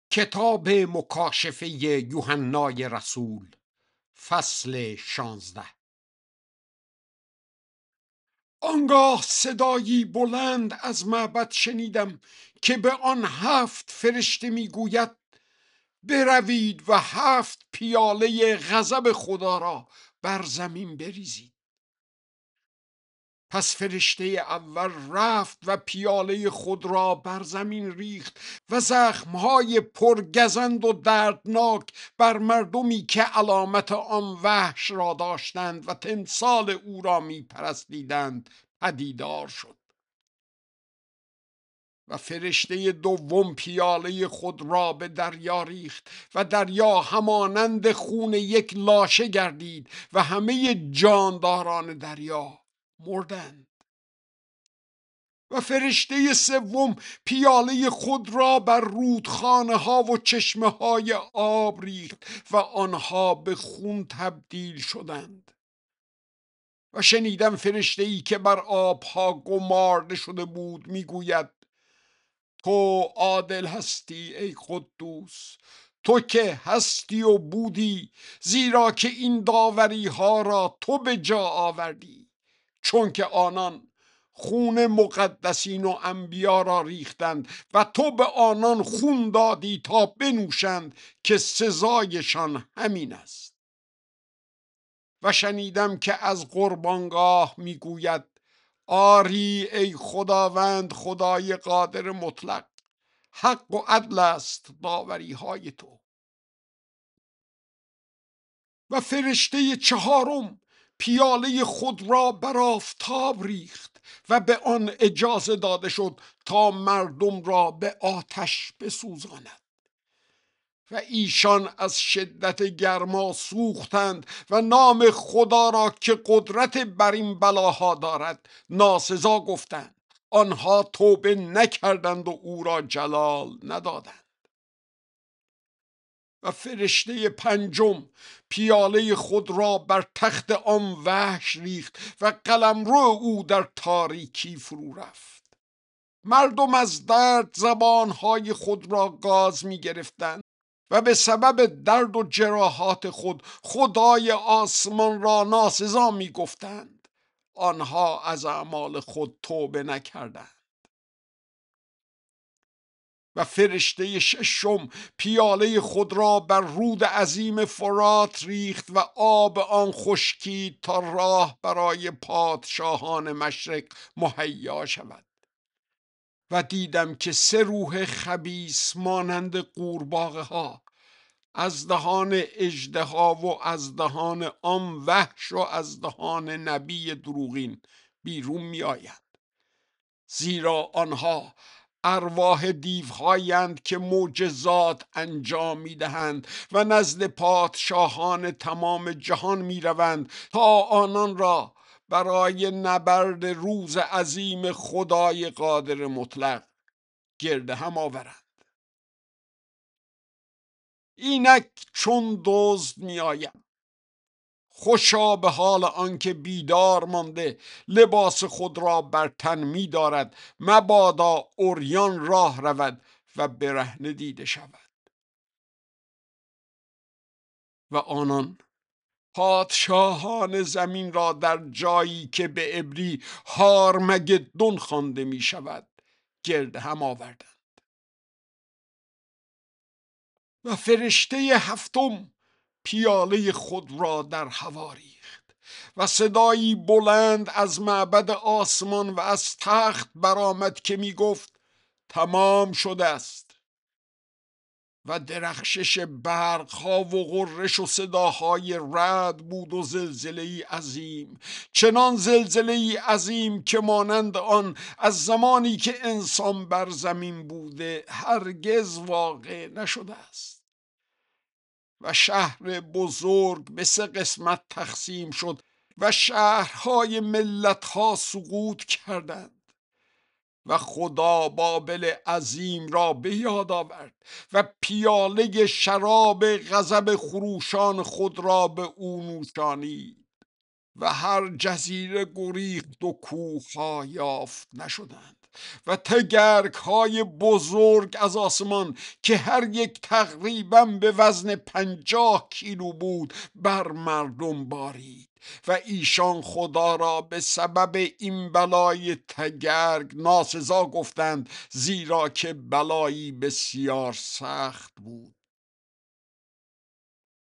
کتاب مکاشفه یوحنای رسول، فصل 16. آنگاه صدایی بلند از معبد شنیدم که به آن 7 فرشته میگوید: بروید و 7 پیاله غضب خدا را بر زمین بریزید. پس فرشته اول رفت و پیاله خود را بر زمین ریخت و زخمهای پرگزند و دردناک بر مردمی که علامت آن وحش را داشتند و تمثال او را می پرستیدند پدیدار شد. و فرشته دوم پیاله خود را به دریا ریخت و دریا همانند خون یک لاشه گردید و همه جانداران دریا مردند. و فرشته سوم پیاله خود را بر رودخانه ها و چشمه های آب ریخت و آنها به خون تبدیل شدند. و شنیدم فرشته ای که بر آبها گمارده شده بود میگوید: تو عادل هستی ای قدوس، تو که هستی و بودی، زیرا که این داوری ها را تو به جا آوردی، چون که آنان خون مقدسین و انبیا را ریختند و تو به آنان خون دادی تا بنوشند که سزایشان همین است. و شنیدم که از قربانگاه میگوید: آری ای خداوند خدای قادر مطلق، حق و عدل است داوری های تو. و فرشته چهارم پیاله خود را بر آفتاب ریخت و به آن اجازه داده شد تا مردم را به آتش بسوزاند. و ایشان از شدت گرما سوختند و نام خدا را که قدرت بر این بلاها دارد ناسزا گفتند. آنها توبه نکردند و او را جلال ندادند. و فرشته پنجم پیاله خود را بر تخت آن وحش ریخت و قلمرو او در تاریکی فرو رفت. مردم از درد زبانهای خود را گاز می گرفتند و به سبب درد و جراحات خود خدای آسمان را ناسزا می گفتند. آنها از اعمال خود توبه نکردند. و فرشته ششم پیاله خود را بر رود عظیم فرات ریخت و آب آن خشکید تا راه برای پادشاهان مشرق مهیا شود. و دیدم که 3 روح خبیث مانند قورباغه ها از دهان اژدها و از دهان آن وحش و از دهان نبی دروغین بیرون می آیند. زیرا آنها ارواح دیوهایند که معجزات انجام می دهند و نزد پادشاهان تمام جهان می روند تا آنان را برای نبرد روز عظیم خدای قادر مطلق گرد هم آورند. اینک چون دزد می آیم، خوشا به حال آنکه بیدار مانده لباس خود را بر تن می دارد، مبادا عریان راه رود و برهنه دیده شود. و آنان پادشاهان زمین را در جایی که به عبری هارمگدون خوانده می شود گرد هم آوردند. و فرشته هفتم پیاله خود را در هوا ریخت و صدایی بلند از معبد آسمان و از تخت برآمد که می گفت: تمام شده است. و درخشش برقها و غرش و صداهای رعد بود و زلزله‌ای عظیم، چنان زلزله‌ای عظیم که مانند آن از زمانی که انسان بر زمین بوده هرگز واقع نشده است. و شهر بزرگ به 3 قسمت تقسیم شد و شهرهای ملتها سقوط کردند. و خدا بابل عظیم را به یاد آورد و پیاله شراب غضب خروشان خود را به او نوشانید و هر جزیره گریخت و کوهها یافت نشدند و تگرگ های بزرگ از آسمان که هر یک تقریبا به وزن 50 کیلو بود بر مردم بارید و ایشان خدا را به سبب این بلای تگرگ ناسزا گفتند، زیرا که بلایی بسیار سخت بود.